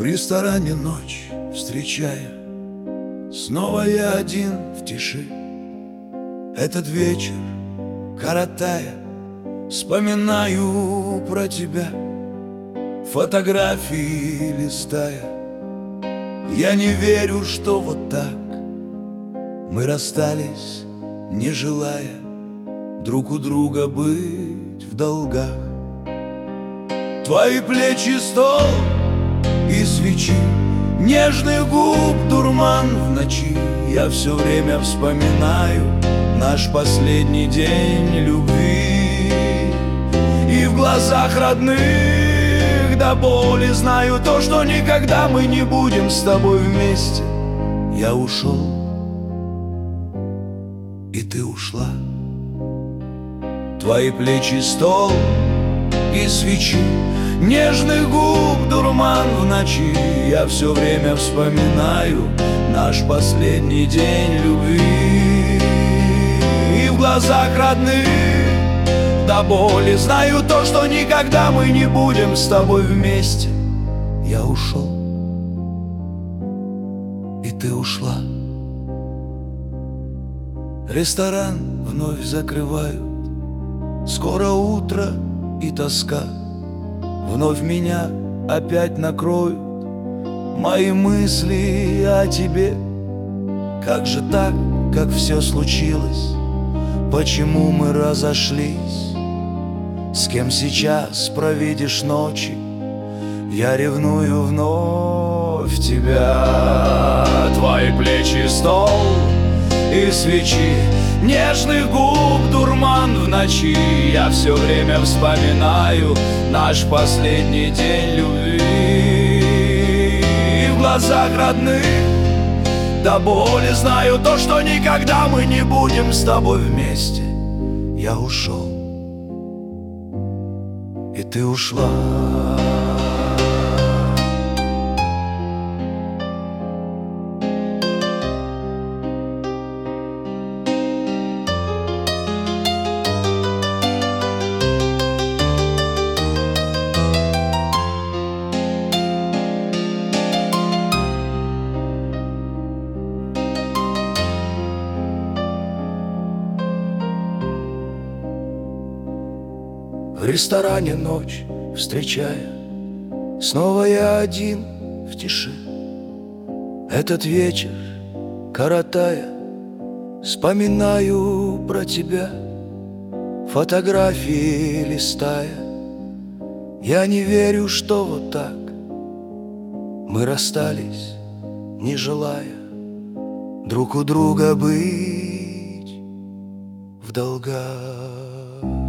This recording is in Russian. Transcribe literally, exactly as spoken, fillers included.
ресторане ночь встречая, снова я один в тиши. Этот вечер, коротая, вспоминаю про тебя, фотографии листая. Я не верю, что вот так мы расстались, не желая друг у друга быть в долгах. Твои плечи стол и свечи, нежных губ дурман в ночи. Я все время вспоминаю наш последний день любви. И в глазах родных до боли знаю то, что никогда мы не будем с тобой вместе. Я ушел, и ты ушла. Твои плечи стол и свечи, нежных губ дурман в ночи. Я все время вспоминаю наш последний день любви. И в глазах родных до боли знаю то, что никогда мы не будем с тобой вместе. Я ушел, и ты ушла. Ресторан вновь закрывают, скоро утро и тоска. Вновь меня опять накроют мои мысли о тебе. Как же так, как все случилось? Почему мы разошлись? С кем сейчас проведешь ночи? Я ревную вновь тебя. Твои плечи стол и свечи, нежных губ дурман в ночи. Я все время вспоминаю наш последний день любви. И в глазах родных до боли знаю то, что никогда мы не будем с тобой вместе. Я ушел, и ты ушла. В ресторане ночь встречая, снова я один в тиши. Этот вечер, коротая, вспоминаю про тебя, фотографии листая. Я не верю, что вот так мы расстались, не желая друг у друга быть в долгах.